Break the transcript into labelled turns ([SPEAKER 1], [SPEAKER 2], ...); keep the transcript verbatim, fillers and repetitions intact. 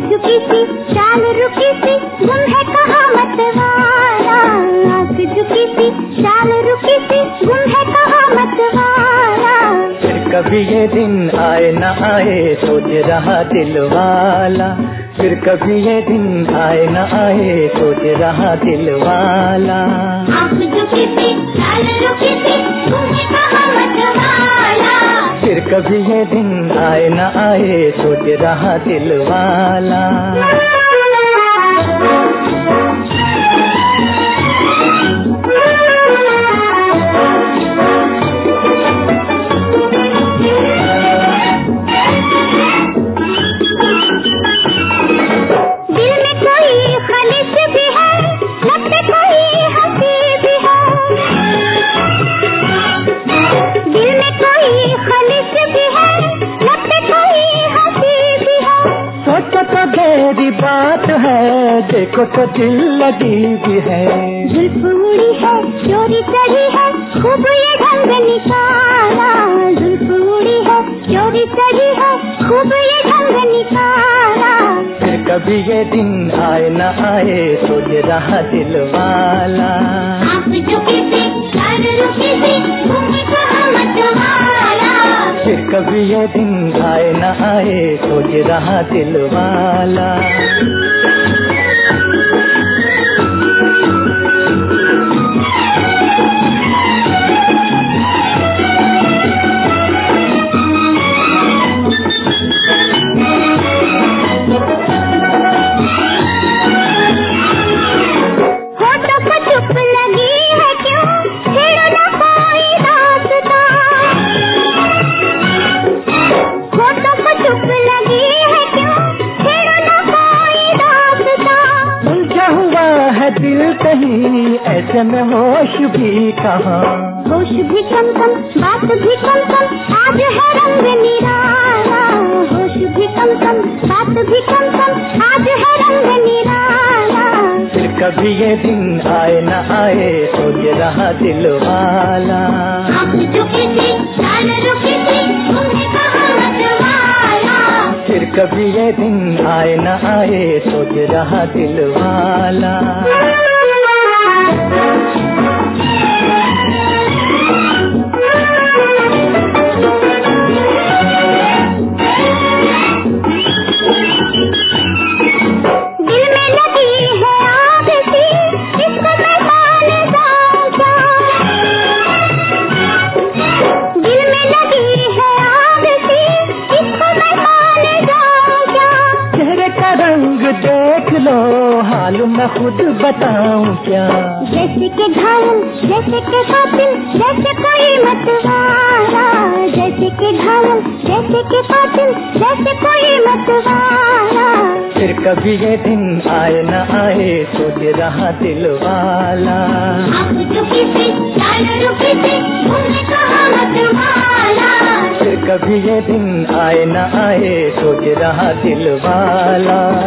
[SPEAKER 1] झुकी सी चाल रुकी सी गुम है कहाँ मतवाला, आँख झुकी सी चाल रुकी सी गुम है कहाँ मतवाला।
[SPEAKER 2] फिर कभी ये दिन आए न आए सोच रहा दिल वाला, फिर कभी ये दिन आए न आए सोच रहा दिल वाला।
[SPEAKER 1] आँख झुकी सी चाल रुकी सी गुम है कहाँ मतवाला,
[SPEAKER 2] फिर कभी ये दिन आए न आए सोच रहा दिल वाला। बात है देखो तो दिल लगी भी है,
[SPEAKER 1] जुल्फ उड़ी है चोरी चढ़ी है खूब ये ढंग निकाला, जुल्फ उड़ी है चोरी चढ़ी है खूब ये ढंग निकाला।
[SPEAKER 2] फिर कभी ये दिन आए न आए सोच रहा दिल वाला,
[SPEAKER 1] आँख झुकी सी चाल रुकी सी गुम है कहाँ मतवाला।
[SPEAKER 2] फिर कभी ये दिन आए न आए सोच रहा दिल वाला। दिल कहीं ऐसे में होश भी कहाँ,
[SPEAKER 1] होश भी कम कम बात भी कम कम आज है रंग निराला, होश भी कम कम बात भी कम कम आज है रंग निराला।
[SPEAKER 2] फिर कभी ये दिन आए न आए सोच रहा दिल वाला,
[SPEAKER 1] आँख झुकी सी चाल रुकी सी गुम है कहाँ मतवाला।
[SPEAKER 2] फिर कभी ये दिन आए न आए सोच रहा दिल वाला। देख लो हाल मैं खुद बताऊं क्या,
[SPEAKER 1] जैसे के घायल जैसे के कातिल जैसे कोई मतवाला, जैसे के घायल जैसे के कातिल जैसे कोई मतवाला।
[SPEAKER 2] फिर कभी ये दिन आए न आए सोच रहा दिल वाला,
[SPEAKER 1] आँख झुकी सी चाल रुकी सी गुम है कहाँ मतवाला।
[SPEAKER 2] फिर कभी ये दिन आए न आए सोच रहा दिल वाला।